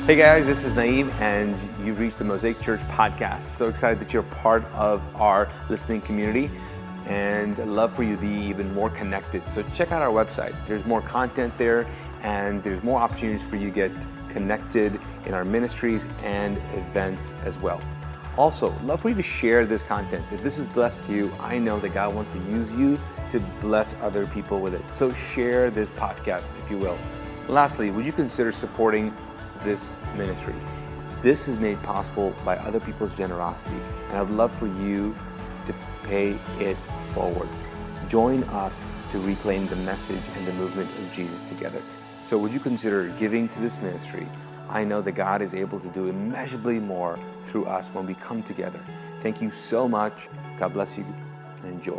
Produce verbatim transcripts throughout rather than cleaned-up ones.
Hey guys, this is Naeem, and you've reached the Mosaic Church podcast. So excited that you're part of our listening community, and I'd love for you to be even more connected. So check out our website. There's more content there, and there's more opportunities for you to get connected in our ministries and events as well. Also, love for you to share this content. If this is blessed to you, I know that God wants to use you to bless other people with it. So share this podcast, if you will. Lastly, would you consider supporting this ministry? This is made possible by other people's generosity, and I'd love for you to pay it forward. Join us to reclaim the message and the movement of Jesus together. So would you consider giving to this ministry? I know that God is able to do immeasurably more through us when we come together. Thank you so much. God bless you, and enjoy.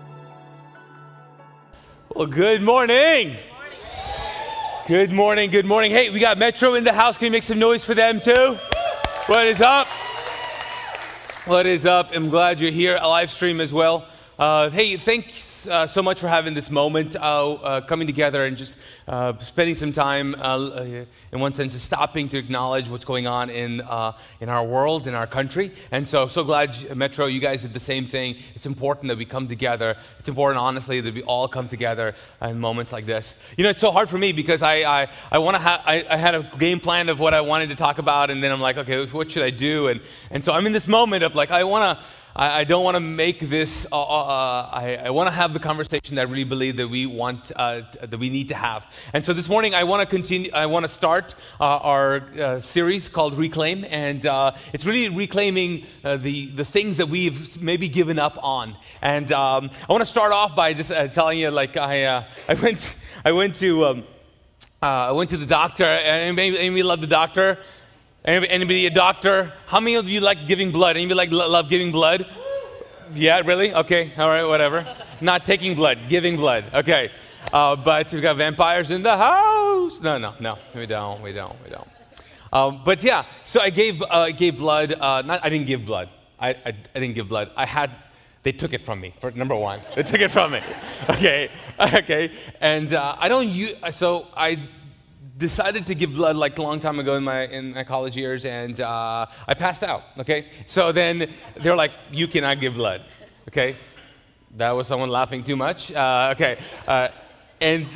Well, good morning. Good morning, good morning. Hey, we got Metro in the house. Can you make some noise for them too? What is up? What is up? I'm glad you're here. A live stream as well. Uh, hey, thanks uh, so much for having this moment, uh, uh, coming together and just uh, spending some time, uh, in one sense, stopping to acknowledge what's going on in uh, in our world, in our country. And so, so glad, Metro, you guys did the same thing. It's important that we come together. It's important, honestly, that we all come together in moments like this. You know, it's so hard for me because I I, I want to have I, I had a game plan of what I wanted to talk about, and then I'm like, okay, what should I do? And and so I'm in this moment of like, I want to. I don't want to make this, uh, uh, I, I want to have the conversation that I really believe that we want, uh, that we need to have. And so this morning I want to continue, I want to start uh, our uh, series called Reclaim. And uh, it's really reclaiming uh, the, the things that we've maybe given up on. And um, I want to start off by just uh, telling you, like, I, uh, I went, I went to, um, uh, I went to the doctor. Anybody, anybody love the doctor? Anybody a doctor? How many of you like giving blood? Anybody like love giving blood? Yeah, really? Okay, all right, whatever. Not taking blood, giving blood. Okay, uh, but we got vampires in the house. No, no, no, we don't, we don't, we don't. Um, but yeah, so I gave uh, gave blood. Uh, not, I didn't give blood. I, I I didn't give blood. I had. They took it from me. For number one, they took it from me. Okay, okay, and uh, I don't use. So I. decided to give blood like a long time ago in my in my college years, and uh, I passed out, okay? So then they're like, you cannot give blood, okay? That was someone laughing too much, uh, okay. Uh, and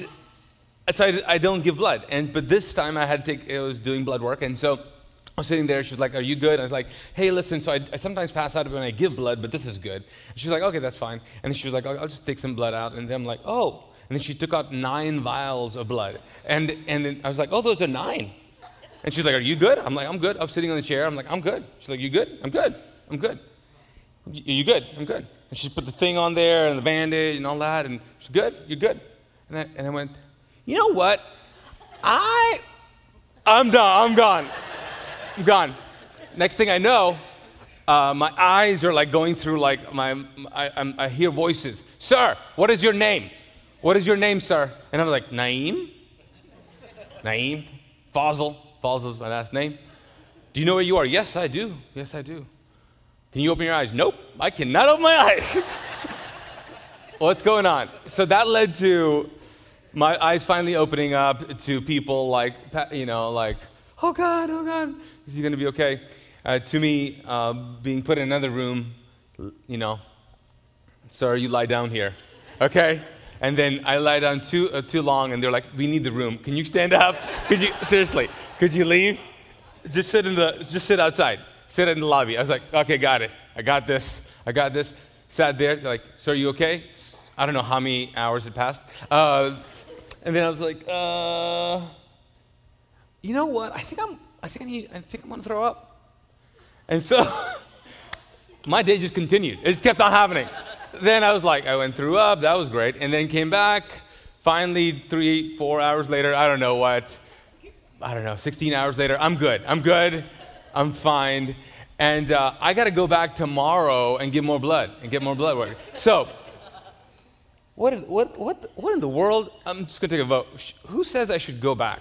so I, I don't give blood, and but this time I had to take, I was doing blood work, and so I was sitting there, she was like, are you good? I was like, hey, listen, so I, I sometimes pass out when I give blood, but this is good. And she was like, okay, that's fine. And she was like, I'll, I'll just take some blood out, and then I'm like, oh. And then she took out nine vials of blood. And and then I was like, oh, those are nine. And she's like, are you good? I'm like, I'm good. I'm sitting on the chair. I'm like, I'm good. She's like, you good? I'm good. I'm good. You good? I'm good. And she put the thing on there and the bandage and all that. And she's good? You're good. And I, and I went, you know what? I, I'm done. I'm gone. I'm gone. Next thing I know, uh, my eyes are like going through like my, I, I'm, I hear voices. Sir, what is your name? What is your name, sir? And I'm like, Naeem? Naeem? Fazil. Fazil is my last name. Do you know where you are? Yes, I do. Yes, I do. Can you open your eyes? Nope, I cannot open my eyes. What's going on? So that led to my eyes finally opening up to people like, you know, like, oh God, oh God, is he going to be okay? Uh, to me, uh, being put in another room, you know, sir, you lie down here, okay? And then I lie down too uh, too long, and they're like, "We need the room. Can you stand up? Could you seriously? Could you leave? Just sit in the, just sit outside. Sit in the lobby." I was like, "Okay, got it. I got this. I got this." Sat there, like, "So are you okay?" I don't know how many hours had passed, uh, and then I was like, "Uh, you know what? I think I'm. I think I need. I think I'm gonna throw up." And so my day just continued. It just kept on happening. Then I was like, I went threw up, that was great, and then came back, finally three, four hours later, I don't know what, I don't know, sixteen hours later, I'm good, I'm good, I'm fine, and uh, I gotta go back tomorrow and give more blood, and get more blood work. So, what, is, what, what, what in the world, I'm just gonna take a vote. Who says I should go back?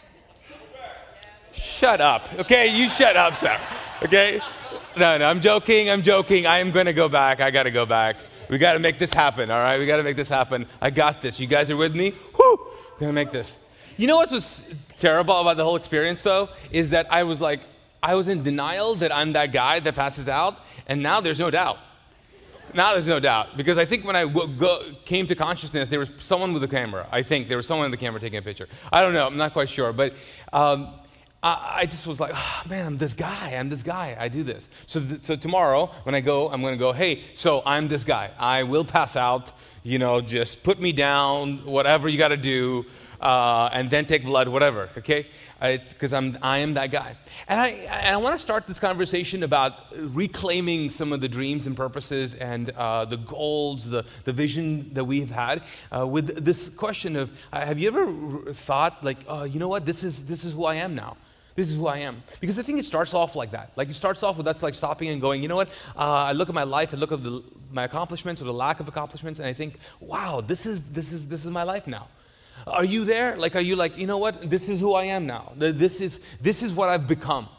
Shut up, okay, you shut up, sir, okay? No, no, I'm joking, I'm joking, I am gonna go back, I gotta go back. We got to make this happen, all right? We got to make this happen. I got this. You guys are with me? Whoo! We're going to make this. you know what was terrible about the whole experience, though, is that I was like, I was in denial that I'm that guy that passes out, and now there's no doubt. Now there's no doubt, because I think when I w- go, came to consciousness, there was someone with a camera. I think there was someone with the camera taking a picture. I don't know, I'm not quite sure, but um, I, I just was like, oh, man, I'm this guy, I'm this guy, I do this. So, th- so tomorrow, when I go, I'm gonna go, hey, so I'm this guy. I will pass out, you know, just put me down, whatever you gotta do, uh, and then take blood, whatever, okay? Because I'm, I am that guy. And I, and I want to start this conversation about reclaiming some of the dreams and purposes and uh, the goals, the, the vision that we've had uh, with this question of, uh, have you ever thought like, oh, you know what, this is, this is who I am now. This is who I am. Because I think it starts off like that. Like it starts off with us like stopping and going, you know what, uh, I look at my life, I look at the, my accomplishments or the lack of accomplishments, and I think, wow, this is, this is, this is my life now. Are you there? Like, are you like, you know what? This is who I am now. This is this is what I've become.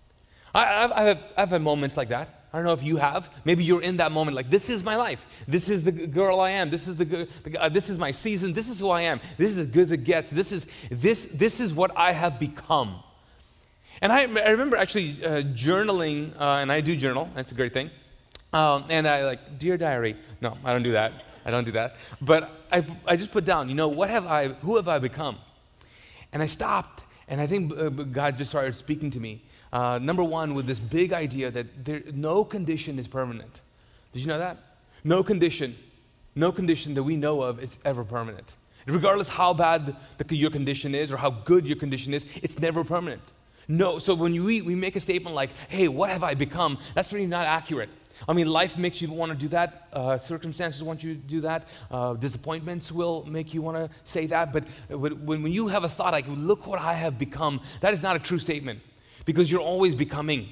I, I've, I've, I've had moments like that. I don't know if you have. Maybe you're in that moment. Like, this is my life. This is the girl I am. This is the, the uh, this is my season. This is who I am. This is as good as it gets. This is this this is what I have become. And I, I remember actually uh, journaling, uh, and I do journal. That's a great thing. Um, and I like, dear diary. No, I don't do that. I don't do that. But I, I just put down, you know, what have I, who have I become? And I stopped, and I think uh, God just started speaking to me. Uh, number one, with this big idea that there, no condition is permanent. Did you know that? No condition, no condition that we know of is ever permanent. Regardless how bad the, your condition is or how good your condition is, it's never permanent. No, so when you, we, we make a statement like, hey, what have I become? That's really not accurate. I mean, life makes you want to do that. Uh, circumstances want you to do that. Uh, disappointments will make you want to say that. But when, when you have a thought like, look what I have become, that is not a true statement because you're always becoming.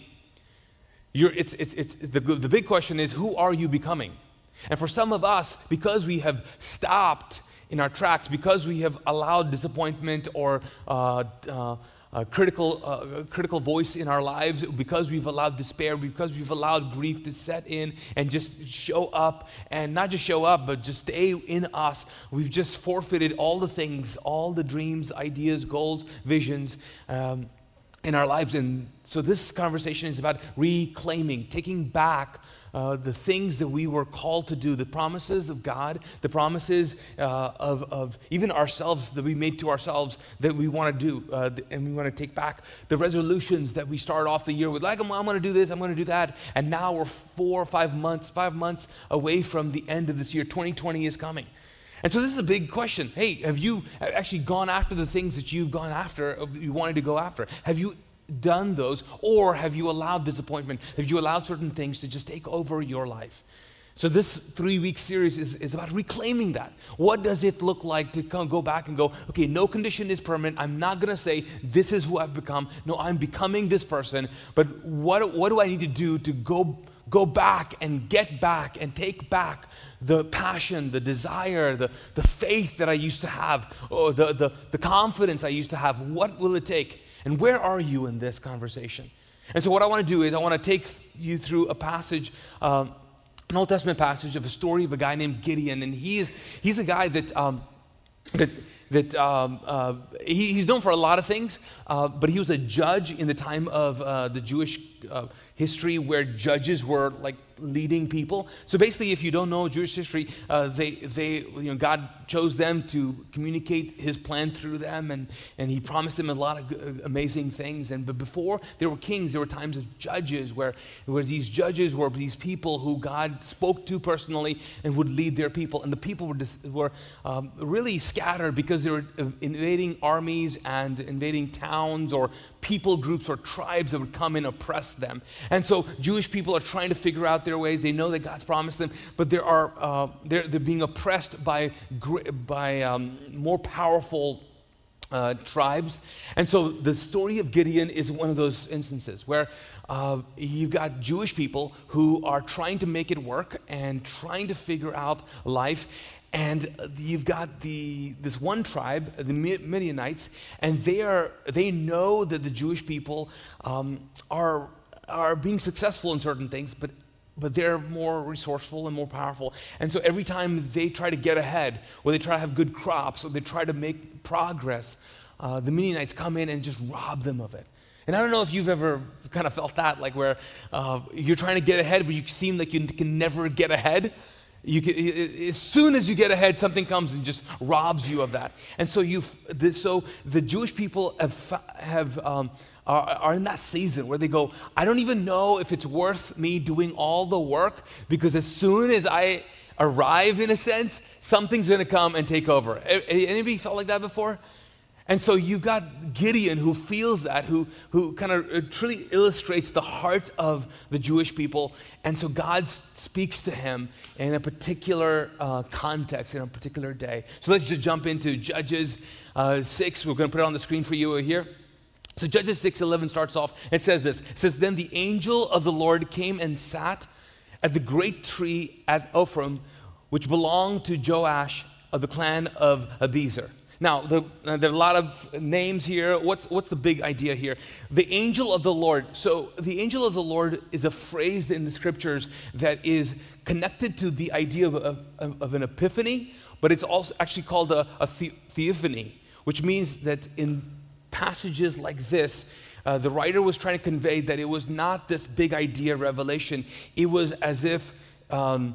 You're, it's, it's, it's, the, the big question is, who are you becoming? And for some of us, because we have stopped in our tracks, because we have allowed disappointment or uh, uh, A critical, uh, critical voice in our lives, because we've allowed despair, because we've allowed grief to set in and just show up, and not just show up, but just stay in us. We've just forfeited all the things, all the dreams, ideas, goals, visions um, in our lives. And so this conversation is about reclaiming, taking back Uh, the things that we were called to do, the promises of God, the promises uh, of, of even ourselves that we made to ourselves that we want to do, uh, and we want to take back the resolutions that we start off the year with, like, I'm, I'm going to do this, I'm going to do that, and now we're four or five months, five months away from the end of this year. twenty twenty is coming. And so this is a big question. Hey, have you actually gone after the things that you've gone after, you wanted to go after? Have you done those, or have you allowed disappointment? Have you allowed certain things to just take over your life? So this three-week series is, is about reclaiming that. What does it look like to come, go back and go, okay, no condition is permanent. I'm not going to say this is who I've become. No, I'm becoming this person. But what, what do I need to do to go, go back and get back and take back the passion, the desire, the, the faith that I used to have, or the, the, the confidence I used to have? What will it take? And where are you in this conversation? And so what I want to do is I want to take you through a passage, um, an Old Testament passage of a story of a guy named Gideon. And he is, he's a guy that, um, that, that um, uh, he, he's known for a lot of things, uh, but he was a judge in the time of uh, the Jewish uh, history where judges were like leading people. So basically, if you don't know Jewish history, uh, they, they, you know, God chose them to communicate His plan through them, and, and He promised them a lot of g- amazing things. And but before there were kings, there were times of judges where, where these judges were these people who God spoke to personally and would lead their people. And the people were dis- were um, really scattered because they were invading armies and invading towns or people groups or tribes that would come and oppress them. And so Jewish people are trying to figure out their ways. They know that God's promised them, but there are uh, they're, they're being oppressed by by um, more powerful uh, tribes. And so the story of Gideon is one of those instances where uh, you've got Jewish people who are trying to make it work and trying to figure out life. And you've got the this one tribe, the Midianites, and they are they know that the Jewish people um, are are being successful in certain things, but but they're more resourceful and more powerful. And so every time they try to get ahead, or they try to have good crops, or they try to make progress, uh, the Midianites come in and just rob them of it. And I don't know if you've ever kind of felt that, like where uh, you're trying to get ahead, but you seem like you can never get ahead. You can, as soon as you get ahead, something comes and just robs you of that. And so you, so the Jewish people have have um, are, are in that season where they go, I don't even know if it's worth me doing all the work, because as soon as I arrive, in a sense, something's going to come and take over. Anybody felt like that before? And so you've got Gideon, who feels that, who, who kind of truly illustrates the heart of the Jewish people. And so God speaks to him in a particular uh, context, in a particular day. So let's just jump into Judges uh, six. We're going to put it on the screen for you here. So Judges six eleven starts off. It says this. It says, then the angel of the Lord came and sat at the great tree at Ephraim, which belonged to Joash of the clan of Abiezer. Now, the, uh, there are a lot of names here. What's, what's the big idea here? The angel of the Lord. So the angel of the Lord is a phrase in the scriptures that is connected to the idea of, of, of an epiphany, but it's also actually called a, a the, theophany, which means that in passages like this, uh, the writer was trying to convey that it was not this big idea revelation. It was as if um,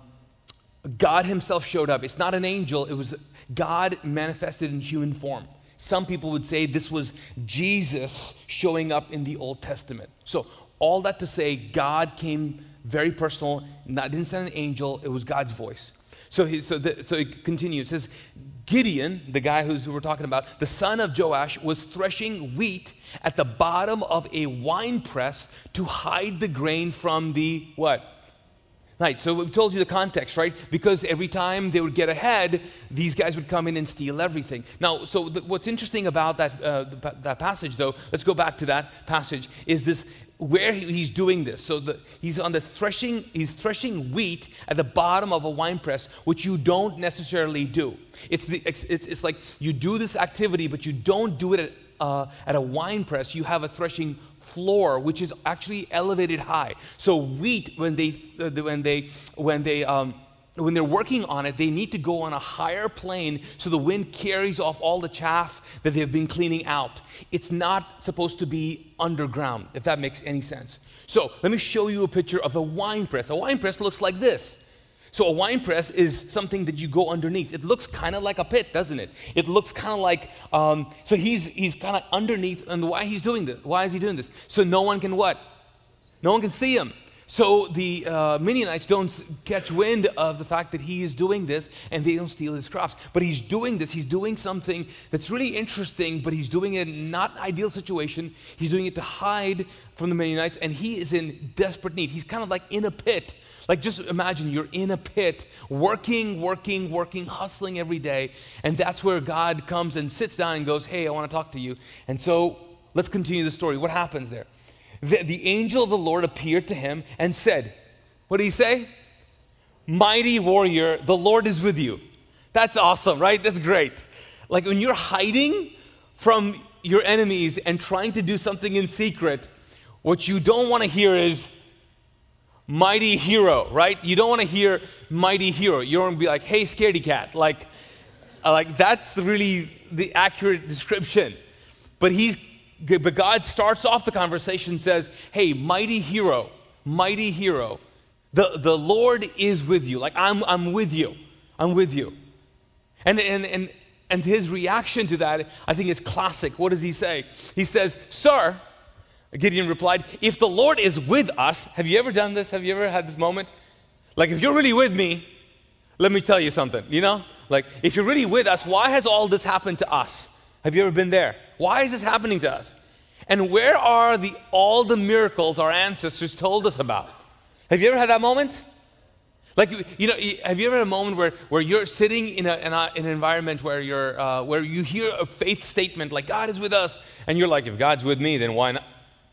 God himself showed up. It's not an angel. It was God manifested in human form. Some people would say this was Jesus showing up in the Old Testament. So all that to say, God came very personal. Not, didn't send an angel. It was God's voice. So he, so, the, so it continues. It says, Gideon, the guy who's, who we're talking about, the son of Joash, was threshing wheat at the bottom of a wine press to hide the grain from the what? Right, so we told you the context, right? Because every time they would get ahead, these guys would come in and steal everything. Now, so the, what's interesting about that uh, the, that passage, though, let's go back to that passage, is this where he, he's doing this. So the, he's on the threshing, he's threshing wheat at the bottom of a wine press, which you don't necessarily do. It's the it's it's, it's like you do this activity, but you don't do it at uh, at a wine press. You have a threshing floor, which is actually elevated high. So wheat, when they uh, when they when they um, when they're working on it, they need to go on a higher plane so the wind carries off all the chaff that they've been cleaning out. It's not supposed to be underground, if that makes any sense. So let me show you a picture of a wine press. A wine press looks like this. So a wine press is something that you go underneath. It looks kind of like a pit, doesn't it? It looks kind of like, um, so he's he's kind of underneath, and why he's doing this? Why is he doing this? So no one can what? No one can see him. So the uh, Midianites don't catch wind of the fact that he is doing this, and they don't steal his crops. But he's doing this. He's doing something that's really interesting, but he's doing it in not an ideal situation. He's doing it to hide from the Midianites, and he is in desperate need. He's kind of like in a pit. Like, just imagine you're in a pit, working, working, working, hustling every day, and that's where God comes and sits down and goes, hey, I want to talk to you. And so let's continue the story. What happens there? The, the angel of the Lord appeared to him and said, what did he say? Mighty warrior, the Lord is with you. That's awesome, right? That's great. Like when you're hiding from your enemies and trying to do something in secret, what you don't want to hear is, mighty hero, right? You don't want to hear mighty hero. You don't want to be like, hey, scaredy cat. Like, uh, like that's really the accurate description. But he's, but God starts off the conversation and says, hey, mighty hero, mighty hero. The, the Lord is with you. Like, I'm, I'm with you. I'm with you. And, and, and, and his reaction to that, I think, is classic. What does he say? He says, sir, Gideon replied, if the Lord is with us, have you ever done this? Have you ever had this moment? Like, if you're really with me, let me tell you something, you know? Like, if you're really with us, why has all this happened to us? Have you ever been there? Why is this happening to us? And where are the all the miracles our ancestors told us about? Have you ever had that moment? Like, you know, have you ever had a moment where, where you're sitting in, a, in, a, in an environment where, you're, uh, where you hear a faith statement like, God is with us, and you're like, if God's with me, then why not?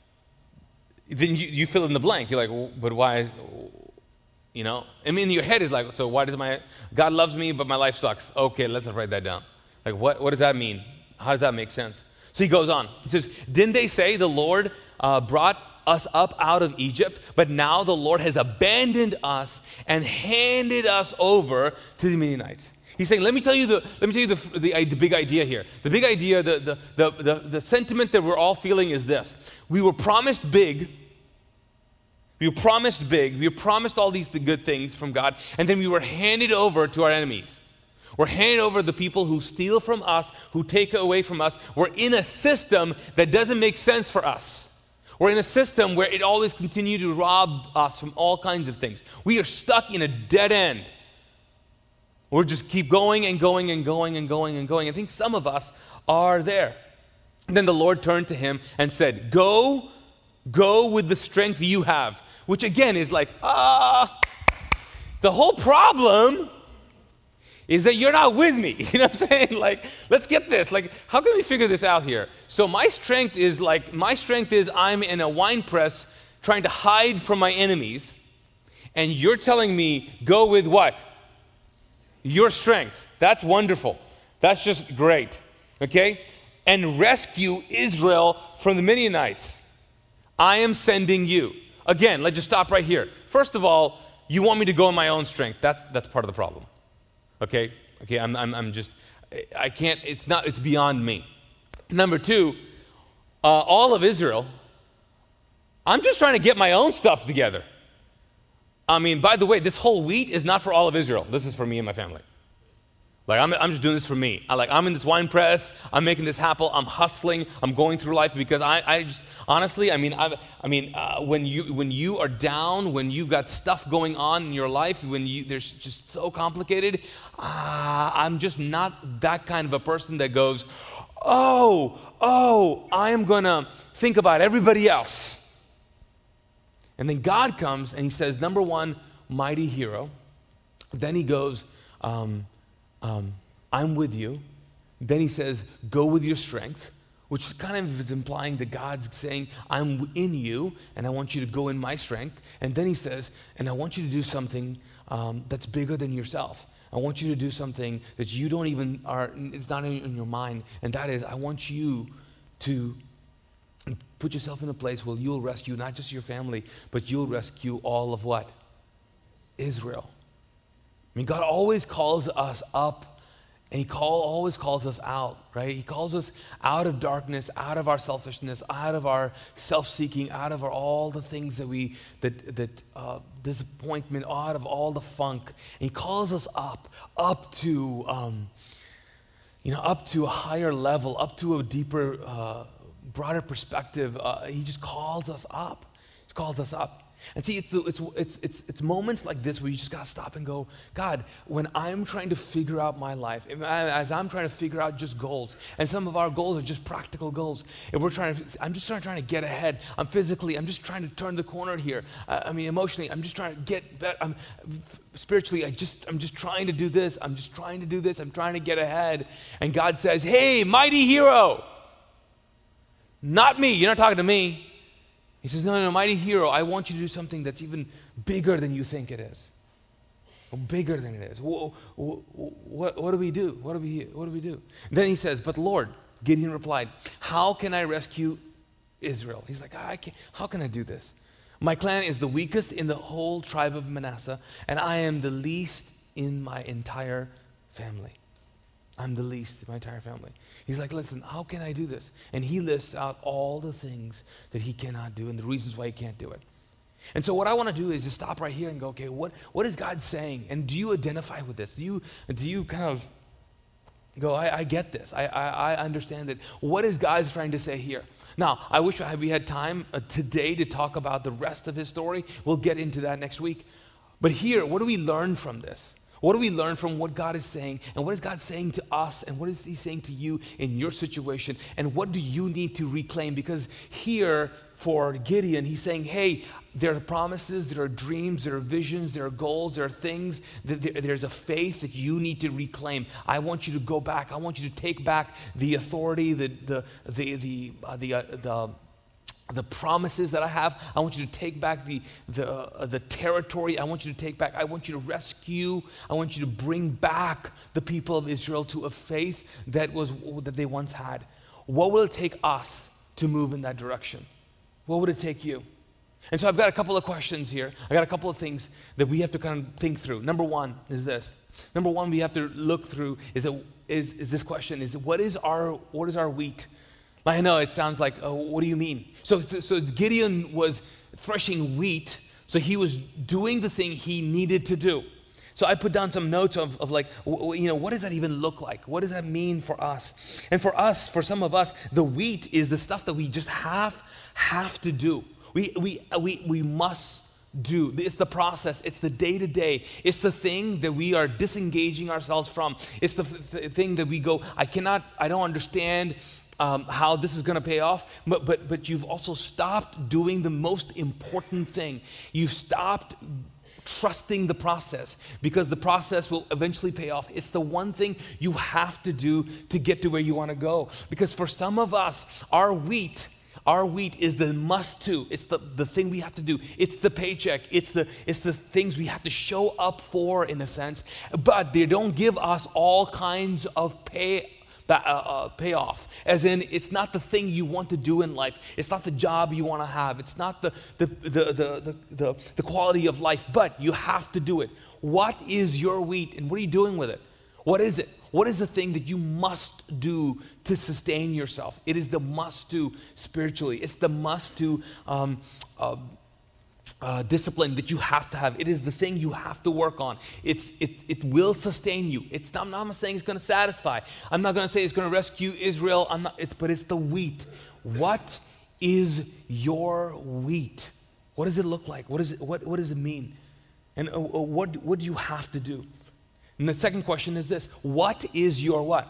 Then you, you fill in the blank. You're like, well, but why, you know? I mean, your head is like, so why does my, God loves me, but my life sucks. Okay, let's write that down. Like, what, what does that mean? How does that make sense? So he goes on. He says, didn't they say the Lord uh, brought us up out of Egypt, but now the Lord has abandoned us and handed us over to the Midianites? He's saying, let me tell you the let me tell you the, the, the big idea here. The big idea, the, the, the, the, the sentiment that we're all feeling is this. We were promised big. We were promised big. We were promised all these good things from God, and then we were handed over to our enemies. We're handed over the people who steal from us, who take away from us. We're in a system that doesn't make sense for us. We're in a system where it always continues to rob us from all kinds of things. We are stuck in a dead end. We'll just keep going and going and going and going and going. I think some of us are there. And then the Lord turned to him and said, go, go with the strength you have. Which again is like, ah, the whole problem is that you're not with me. You know what I'm saying? Like, let's get this. Like, how can we figure this out here? So my strength is like, my strength is I'm in a wine press trying to hide from my enemies. And you're telling me, go with what? Your strength. That's wonderful. That's just great. Okay? And rescue Israel from the Midianites. I am sending you. Again, let's just stop right here. First of all, you want me to go in my own strength. That's that's part of the problem. Okay? Okay, I'm I'm I'm just I can't, it's not, it's beyond me. Number two, uh, all of Israel, I'm just trying to get my own stuff together. I mean, by the way, this whole wheat is not for all of Israel. This is for me and my family. Like, I'm, I'm just doing this for me. I, like, I'm in this wine press. I'm making this happen. I'm hustling. I'm going through life because I, I just, honestly, I mean, I, I mean, uh, when you when you are down, when you've got stuff going on in your life, when you there's just so complicated, uh, I'm just not that kind of a person that goes, oh, oh, I am going to think about everybody else. And then God comes and he says, number one, mighty hero. Then he goes, um, um, I'm with you. Then he says, go with your strength, which kind of is implying that God's saying, I'm in you, and I want you to go in my strength. And then he says, and I want you to do something um, that's bigger than yourself. I want you to do something that you don't even, are. It's not in, in your mind, and that is, I want you to put yourself in a place where you'll rescue not just your family, but you'll rescue all of what? Israel. I mean, God always calls us up, and he call, always calls us out, right? He calls us out of darkness, out of our selfishness, out of our self-seeking, out of our, all the things that we, that, that uh, disappointment, out of all the funk. And he calls us up, up to, um, you know, up to a higher level, up to a deeper, uh, broader perspective. Uh, he just calls us up. He calls us up. And see, it's, it's, it's, it's, it's moments like this where you just got to stop and go, God, when I'm trying to figure out my life, as I'm trying to figure out just goals, and some of our goals are just practical goals, and we're trying to, I'm just trying, trying to get ahead. I'm physically, I'm just trying to turn the corner here. Uh, I mean, emotionally, I'm just trying to get better. I'm, spiritually, I just, I'm just trying to do this. I'm just trying to do this. I'm trying to get ahead. And God says, hey, mighty hero. Not me. You're not talking to me. He says, no, no, no, mighty hero, I want you to do something that's even bigger than you think it is. Bigger than it is. What, what, what do we do? What do we, what do we do? And then he says, but Lord, Gideon replied, how can I rescue Israel? He's like, I can't, how can I do this? My clan is the weakest in the whole tribe of Manasseh, and I am the least in my entire family. I'm the least in my entire family. He's like, listen, how can I do this? And he lists out all the things that he cannot do and the reasons why he can't do it. And so what I want to do is just stop right here and go, okay, what, what is God saying? And do you identify with this? Do you, do you kind of go, I, I get this. I, I, I understand it. What is God trying to say here? Now, I wish we had time uh, today to talk about the rest of his story. We'll get into that next week. But here, what do we learn from this? What do we learn from what God is saying? And what is God saying to us? And what is he saying to you in your situation? And what do you need to reclaim? Because here for Gideon, he's saying, hey, there are promises, there are dreams, there are visions, there are goals, there are things, that there's a faith that you need to reclaim. I want you to go back. I want you to take back the authority, the, the, the, the, uh, the, uh, the the promises that I have. I want you to take back the, the, uh, the territory. I want you to take back, I want you to rescue, I want you to bring back the people of Israel to a faith that was that they once had. What will it take us to move in that direction? What would it take you? And so I've got a couple of questions here. I got a couple of things that we have to kind of think through. Number one is this. Number one we have to look through is, a, is, is this question, is what is our what is our wheat? I know it sounds like, oh, what do you mean? So, so, so Gideon was threshing wheat, so he was doing the thing he needed to do. So I put down some notes of, of like, you know, what does that even look like? What does that mean for us? And for us, for some of us, the wheat is the stuff that we just have, have to do. We, we, we, we must do. It's the process. It's the day-to-day. It's the thing that we are disengaging ourselves from. It's the th- thing that we go, I cannot, I don't understand um, how this is going to pay off, but, but, but you've also stopped doing the most important thing. You've stopped trusting the process because the process will eventually pay off. It's the one thing you have to do to get to where you want to go. Because for some of us, our wheat Our wheat is the must-do. It's the, the thing we have to do. It's the paycheck. It's the, it's the things we have to show up for, in a sense. But they don't give us all kinds of pay, uh, uh, payoff. As in, it's not the thing you want to do in life. It's not the job you want to have. It's not the, the, the, the, the, the, the quality of life. But you have to do it. What is your wheat, and what are you doing with it? What is it? What is the thing that you must do to sustain yourself? It is the must-do spiritually. It's the must-do um, uh, uh, discipline that you have to have. It is the thing you have to work on. It's, it, it will sustain you. It's not, I'm not saying it's going to satisfy. I'm not going to say it's going to rescue Israel. I'm not, it's, but it's the wheat. What is your wheat? What does it look like? What, is it, what, what does it mean? And uh, uh, what, what do you have to do? And the second question is this: what is your what?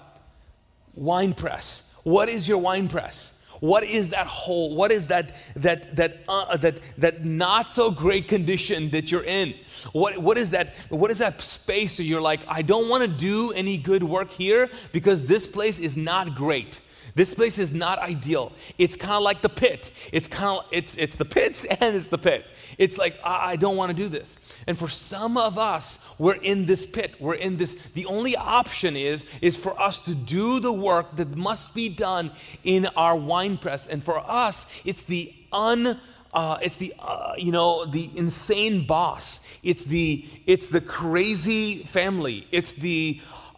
Wine press. What is your wine press? What is that hole? What is that that that uh, that that not so great condition that you're in? What what is that? What is that space where you're like, I don't want to do any good work here because this place is not great. This place is not ideal. It's kind of like the pit. It's kind of it's it's the pits and it's the pit. It's like I, I don't want to do this. And for some of us, we're in this pit. We're in this. The only option is is for us to do the work that must be done in our wine press. And for us, it's the un. Uh, it's the uh, you know the insane boss. It's the it's the crazy family. It's the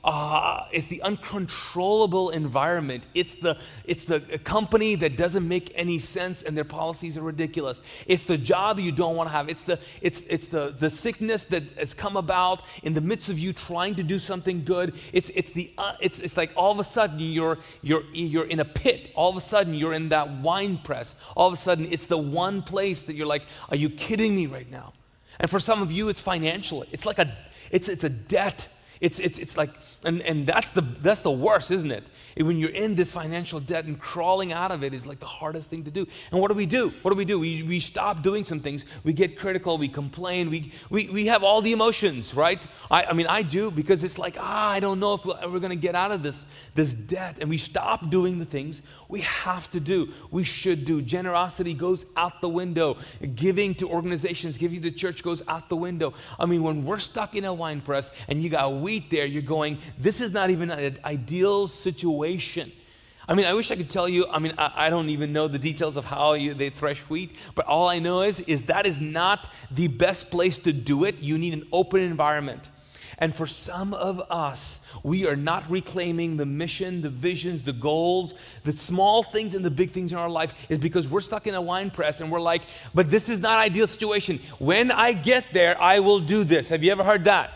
Uh, it's the uncontrollable environment. It's the it's the company that doesn't make any sense and their policies are ridiculous. It's the job you don't want to have. It's the it's it's the the sickness that has come about in the midst of you trying to do something good. It's it's the uh, it's it's like all of a sudden you're you're you're in a pit. All of a sudden you're in that wine press. All of a sudden it's the one place that you're like, are you kidding me right now? And for some of you, it's financial. It's like a it's it's a debt. It's it's it's like, and, and that's the that's the worst, isn't it? When you're in this financial debt and crawling out of it is like the hardest thing to do. And what do we do? What do we do? We we stop doing some things. We get critical. We complain. We we we have all the emotions, right? I I mean I do, because it's like ah I don't know if we're ever going to get out of this this debt. And we stop doing the things we have to do. We should do. Generosity goes out the window. Giving to organizations, giving to the church goes out the window. I mean, when we're stuck in a wine press and you got wheat there, you're going, this is not even an ideal situation. I mean, I wish I could tell you, I mean, I, I don't even know the details of how you, they thresh wheat, but all I know is, is that is not the best place to do it. You need an open environment. And for some of us, we are not reclaiming the mission, the visions, the goals, the small things and the big things in our life, is because we're stuck in a wine press and we're like, but this is not an ideal situation. When I get there, I will do this. Have you ever heard that?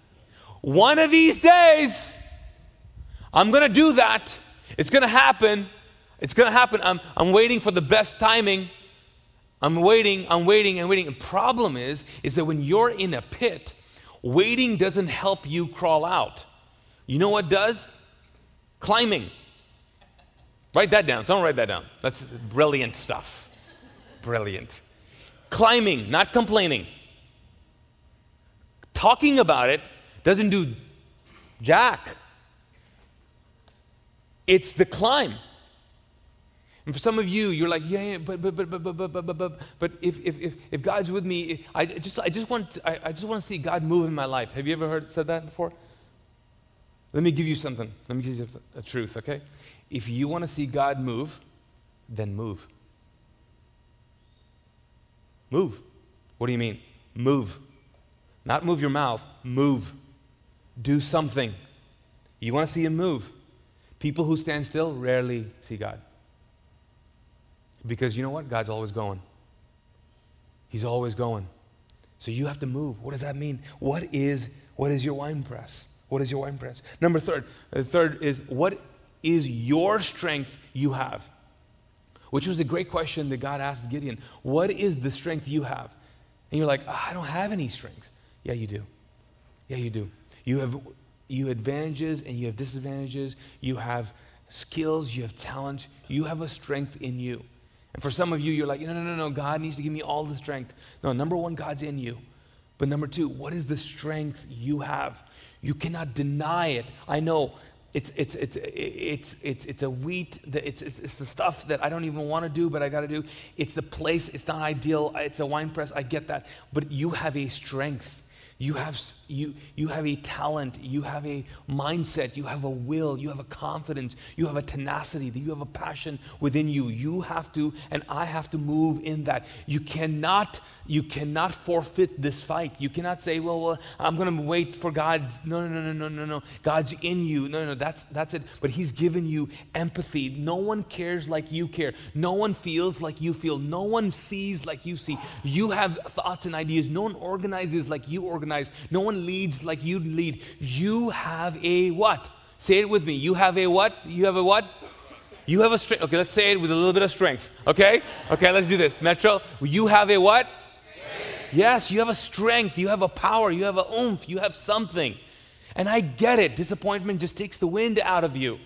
One of these days, I'm going to do that. It's going to happen. It's going to happen. I'm, I'm waiting for the best timing. I'm waiting, I'm waiting, and waiting. The problem is, is that when you're in a pit, waiting doesn't help you crawl out. You know what does? Climbing. Write that down. Someone write that down. That's brilliant stuff. Brilliant. Climbing, not complaining. Talking about it doesn't do jack. It's the climb. And for some of you, you're like, yeah, yeah but but but but but but but but but if if if, if God's with me, I just I just want to, I, I just want to see God move in my life. Have you ever heard said that before? Let me give you something. Let me give you a truth, okay? If you want to see God move, then move. Move. What do you mean? Move. Not move your mouth, move. Do something. You want to see him move. People who stand still rarely see God. Because you know what? God's always going. He's always going. So you have to move. What does that mean? What is what is your wine press? What is your wine press? Number third, the third is, what is your strength you have? Which was a great question that God asked Gideon. What is the strength you have? And you're like, oh, I don't have any strengths. Yeah, you do. Yeah, you do. You have you have advantages and you have disadvantages. You have skills, you have talents. You have a strength in you. And for some of you, you're like, no, no, no, no, God needs to give me all the strength. No, number one, God's in you. But number two, what is the strength you have? You cannot deny it. I know it's it's it's it's it's it's a wheat. That it's, it's it's the stuff that I don't even want to do, but I got to do. It's the place. It's not ideal. It's a wine press. I get that. But you have a strength. You have you you have a talent, you have a mindset, you have a will, you have a confidence, you have a tenacity, you have a passion within you. You have to, and I have to move in that. You cannot you cannot forfeit this fight. You cannot say, well, well I'm going to wait for God. No, no, no, no, no, no, no. God's in you. No, no, that's that's it. But He's given you empathy. No one cares like you care. No one feels like you feel. No one sees like you see. You have thoughts and ideas. No one organizes like you organize. No one leads like you lead. You have a what? Say it with me. You have a what? You have a what? You have a strength. Okay, let's say it with a little bit of strength. Okay? Okay, let's do this. Metro, you have a what? Strength. Yes, you have a strength. You have a power. You have a oomph. You have something. And I get it. Disappointment just takes the wind out of you.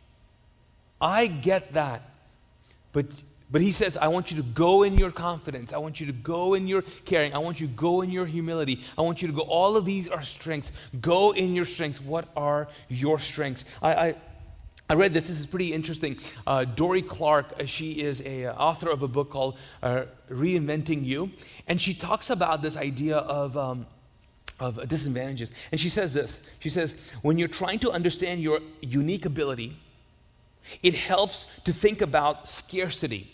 I get that. But But He says, I want you to go in your confidence. I want you to go in your caring. I want you to go in your humility. I want you to go. All of these are strengths. Go in your strengths. What are your strengths? I I, I read this. This is pretty interesting. Uh, Dory Clark, uh, she is a uh, author of a book called uh, Reinventing You. And she talks about this idea of... Um, of disadvantages. And she says this. She says, when you're trying to understand your unique ability, it helps to think about scarcity.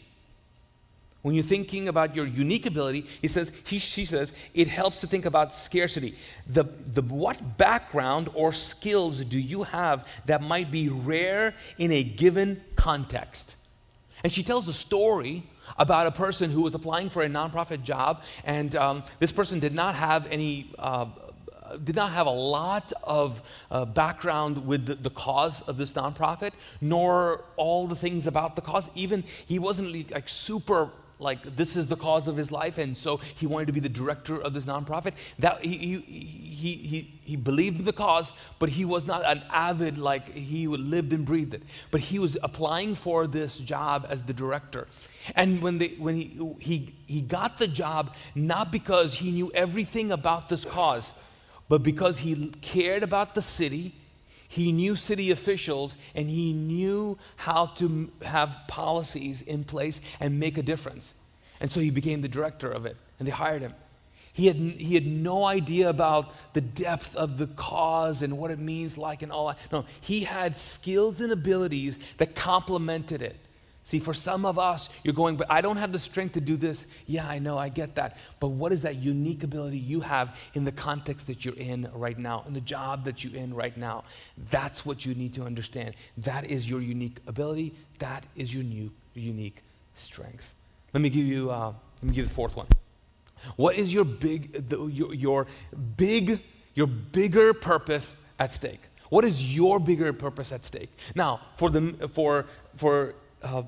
When you're thinking about your unique ability, he says, he, she says, it helps to think about scarcity. The, the, what background or skills do you have that might be rare in a given context? And she tells a story about a person who was applying for a nonprofit job, and um, this person did not have any uh, did not have a lot of uh, background with the, the cause of this nonprofit, nor all the things about the cause. Even he wasn't like super like this is the cause of his life, and so he wanted to be the director of this nonprofit. That he he he he, he believed in the cause, but he was not an avid, like he lived and breathed it. But he was applying for this job as the director. And when they when he he he got the job, not because he knew everything about this cause, but because he cared about the city. He knew city officials, and he knew how to have policies in place and make a difference. And so he became the director of it, and they hired him. He had, he had no idea about the depth of the cause and what it means like and all that. No, he had skills and abilities that complemented it. See, for some of us, you're going, but I don't have the strength to do this. Yeah, I know, I get that. But what is that unique ability you have in the context that you're in right now, in the job that you're in right now? That's what you need to understand. That is your unique ability. That is your new, unique strength. Let me give you, uh, let me give you the fourth one. What is your big, the, your, your big, your bigger purpose at stake? What is your bigger purpose at stake? Now, for the, for, for, Uh,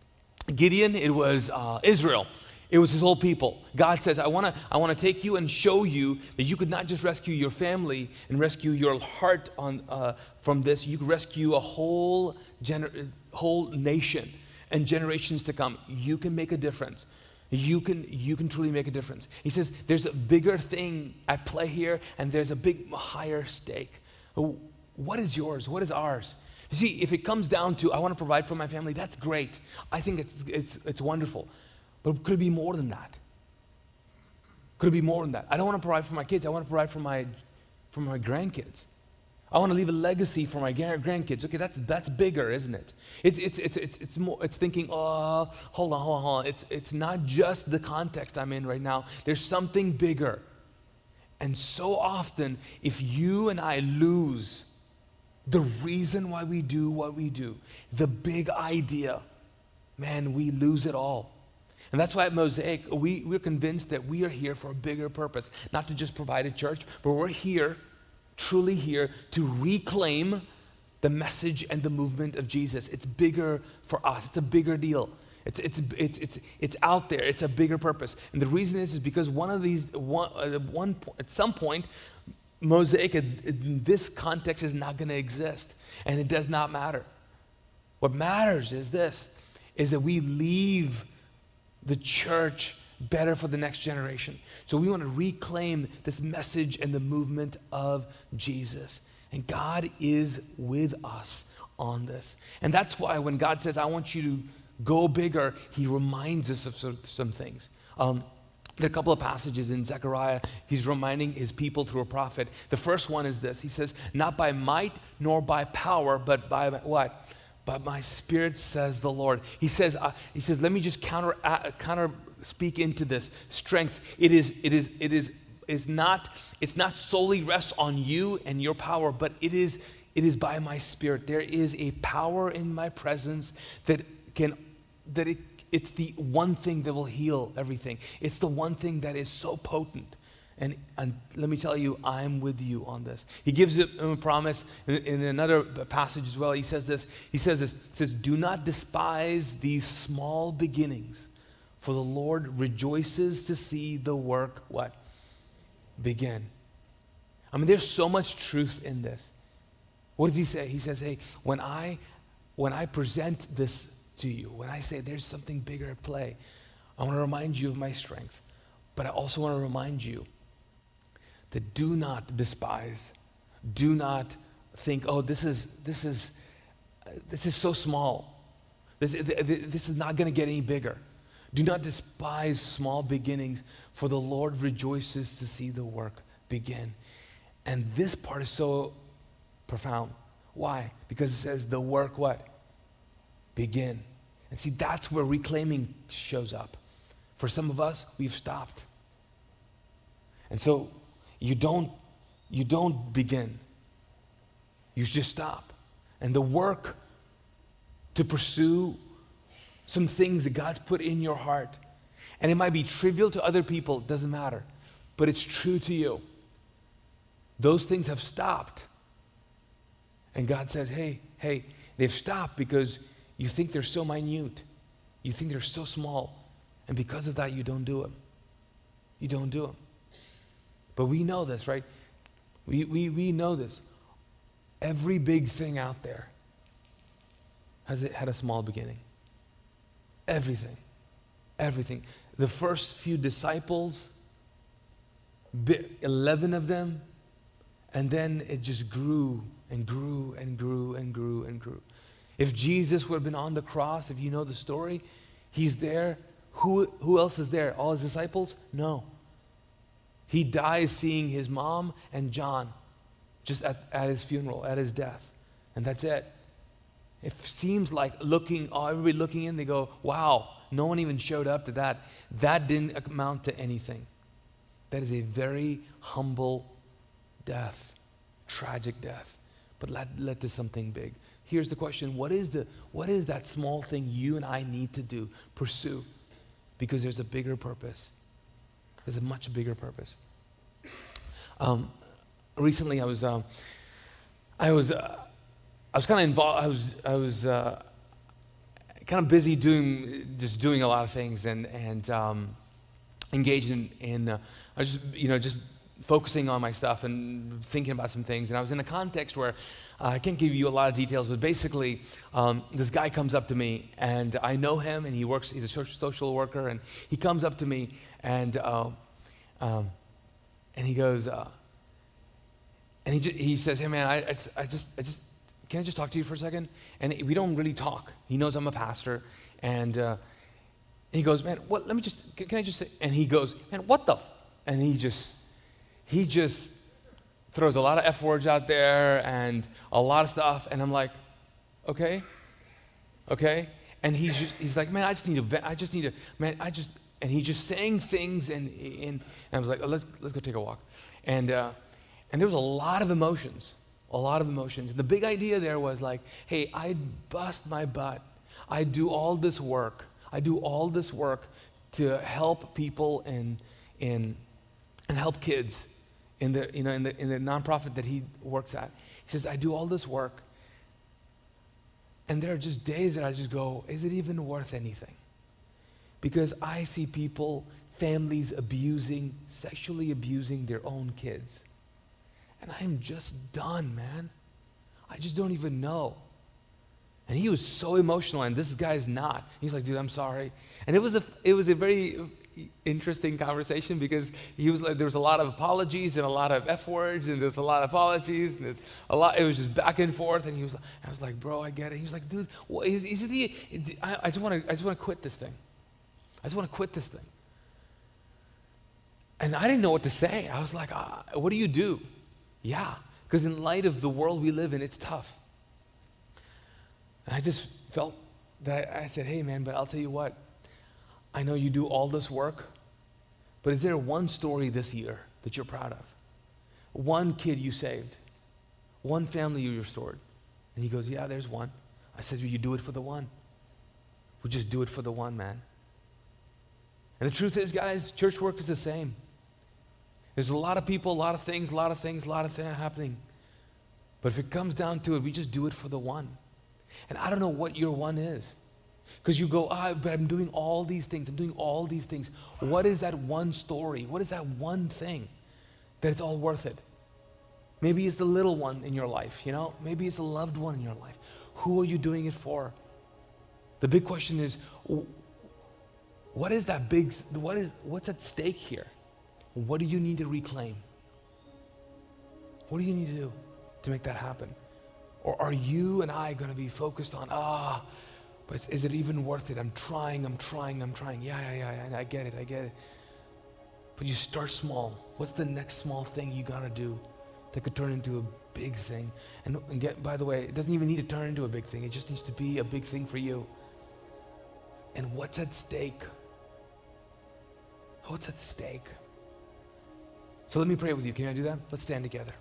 Gideon, it was uh, Israel. It was his whole people. God says, I want to I want to take you and show you that you could not just rescue your family and rescue your heart on uh, from this. You could rescue a whole gener- whole nation and generations to come. You can make a difference. You can you can truly make a difference. He says, there's a bigger thing at play here, and there's a big higher stake. What is yours? What is ours? You see, if it comes down to, I want to provide for my family, that's great. I think it's, it's, it's wonderful. But could it be more than that? Could it be more than that? I don't want to provide for my kids. I want to provide for my, for my grandkids. I want to leave a legacy for my grand- grandkids. Okay, that's that's bigger, isn't it? It's it's it's it's it's more. It's thinking, oh, hold on, hold on, hold on. It's it's not just the context I'm in right now. There's something bigger. And so often, if you and I lose the reason why we do what we do, the big idea, man, we lose it all. And that's why at Mosaic, we, we're convinced that we are here for a bigger purpose, not to just provide a church, but we're here, truly here, to reclaim the message and the movement of Jesus. It's bigger for us. It's a bigger deal. It's, it's, it's, it's, it's out there. It's a bigger purpose. And the reason is, is because one of these, one, uh, one, at some point, Mosaic in this context is not going to exist. And it does not matter. What matters is this, is that we leave the church better for the next generation. So we want to reclaim this message and the movement of Jesus. And God is with us on this. And that's why when God says, I want you to go bigger, he reminds us of some, some things. Um, there are a couple of passages in Zechariah. He's reminding his people through a prophet. The first one is this. He says, not by might nor by power, but by what? By my spirit, says the Lord. He says, uh, he says, let me just counter, uh, counter speak into this strength. It is, it is, it is, is not, it's not solely rests on you and your power, but it is, it is by my spirit. There is a power in my presence that can, that it, it's the one thing that will heal everything. It's the one thing that is so potent. And, and let me tell you, I'm with you on this. He gives him a promise in, in another passage as well. He says this, he says this, he says, do not despise these small beginnings, for the Lord rejoices to see the work, what? Begin. I mean, there's so much truth in this. What does he say? He says, hey, when I, when I present this to you, when I say there's something bigger at play, I want to remind you of my strength, but I also want to remind you that do not despise, do not think, oh, this is this is uh, this is so small. This this is not going to get any bigger. Do not despise small beginnings, for the Lord rejoices to see the work begin. And this part is so profound. Why? Because it says the work what? Begin. And see, that's where reclaiming shows up. For some of us, we've stopped. And so you don't, you don't begin. You just stop. And the work to pursue some things that God's put in your heart, and it might be trivial to other people, doesn't matter, but it's true to you. Those things have stopped. And God says, hey, hey, they've stopped because you think they're so minute. You think they're so small. And because of that, you don't do them. You don't do them. But we know this, right? We, we, we know this. Every big thing out there has it had a small beginning. Everything. Everything. The first few disciples, eleven of them, and then it just grew and grew and grew and grew and grew. If Jesus would have been on the cross, if you know the story, he's there. Who, who else is there? All his disciples? No. He dies seeing his mom and John just at, at his funeral, at his death. And that's it. It seems like looking, oh, everybody looking in, they go, wow, no one even showed up to that. That didn't amount to anything. That is a very humble death, tragic death, but led, led to something big. Here's the question, what is, the, what is that small thing you and I need to do, pursue? Because there's a bigger purpose. There's a much bigger purpose. Um, recently, I was, um, I was, uh, I was kind of involved. I was, I was uh, kind of busy doing, just doing a lot of things, and and um, engaged in. in uh, I was just, you know, just focusing on my stuff and thinking about some things. And I was in a context where uh, I can't give you a lot of details, but basically, um, this guy comes up to me, and I know him, and he works. He's a social, social worker, and he comes up to me, and uh, um, and he goes, uh, and he ju- he says, "Hey, man, I, I, I just, I just, can I just talk to you for a second?" And we don't really talk. He knows I'm a pastor, and uh, he goes, "Man, what? Let me just, can, can I just say?" And he goes, "Man, what the?" F-? And he just, he just throws a lot of F words out there and a lot of stuff. And I'm like, okay, okay. And he's just, he's like, man, I just need to, ve- I just need to, man, I just, and he's just saying things. And, and, and I was like, oh, let's, let's go take a walk. And, uh, and there was a lot of emotions, a lot of emotions. And the big idea there was like, hey, I bust my butt. I do all this work. I do all this work to help people and, and, and help kids in the, you know, in the, in the nonprofit that he works at. He says, I do all this work. And there are just days that I just go, is it even worth anything? Because I see people, families abusing, sexually abusing their own kids. And I'm just done, man. I just don't even know. And he was so emotional, and this guy's not. He's like, dude, I'm sorry. And it was a, it was a very interesting conversation because he was like, there was a lot of apologies and a lot of F words, and there's a lot of apologies, and there's a lot. It was just back and forth. And he was, I was like, bro, I get it. He was like, dude, well, is, is it the? I, I just want to, I just want to quit this thing. I just want to quit this thing. And I didn't know what to say. I was like, uh, what do you do? Yeah, because in light of the world we live in, it's tough. And I just felt that I, I said, hey, man, but I'll tell you what. I know you do all this work, but is there one story this year that you're proud of? One kid you saved? One family you restored? And he goes, yeah, there's one. I said, well, you do it for the one. We just do it for the one, man. And the truth is, guys, church work is the same. There's a lot of people, a lot of things, a lot of things, a lot of things happening. But if it comes down to it, we just do it for the one. And I don't know what your one is. Because you go, ah, but I'm doing all these things. I'm doing all these things. What is that one story? What is that one thing that it's all worth it? Maybe it's the little one in your life, you know? Maybe it's a loved one in your life. Who are you doing it for? The big question is, what is that big, what is, what's at stake here? What do you need to reclaim? What do you need to do to make that happen? Or are you and I going to be focused on, ah, but is it even worth it? I'm trying, I'm trying, I'm trying. Yeah, yeah, yeah, yeah, I get it, I get it. But you start small. What's the next small thing you got to do that could turn into a big thing? And, and get, by the way, it doesn't even need to turn into a big thing. It just needs to be a big thing for you. And what's at stake? What's at stake? So let me pray with you. Can I do that? Let's stand together.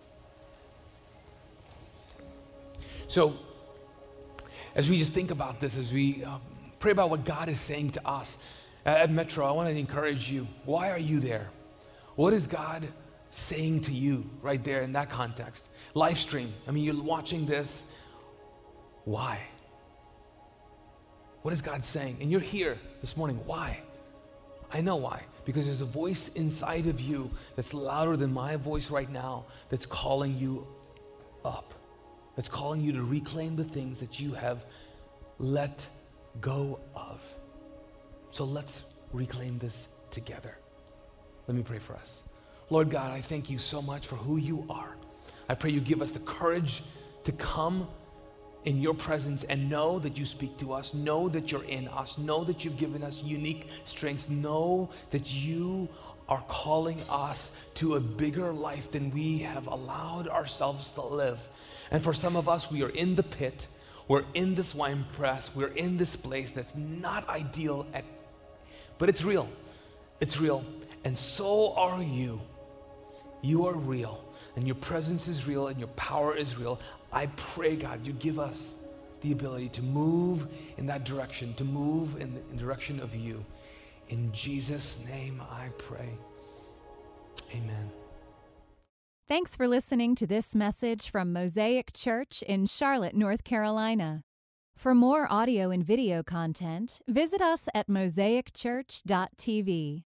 So, as we just think about this, as we um, pray about what God is saying to us at, at Metro, I want to encourage you. Why are you there? What is God saying to you right there in that context? Live stream. I mean, you're watching this. Why? What is God saying? And you're here this morning. Why? I know why. Because there's a voice inside of you that's louder than my voice right now that's calling you up. That's calling you to reclaim the things that you have let go of. So let's reclaim this together. Let me pray for us. Lord God, I thank you so much for who you are. I pray you give us the courage to come in your presence and know that you speak to us, know that you're in us, know that you've given us unique strengths, know that you are calling us to a bigger life than we have allowed ourselves to live. And for some of us, we are in the pit, we're in this wine press, we're in this place that's not ideal, at, but it's real. It's real. And so are you. You are real. And your presence is real and your power is real. I pray, God, you give us the ability to move in that direction, to move in the in direction of you. In Jesus' name I pray. Amen. Thanks for listening to this message from Mosaic Church in Charlotte, North Carolina. For more audio and video content, visit us at mosaic church dot t v.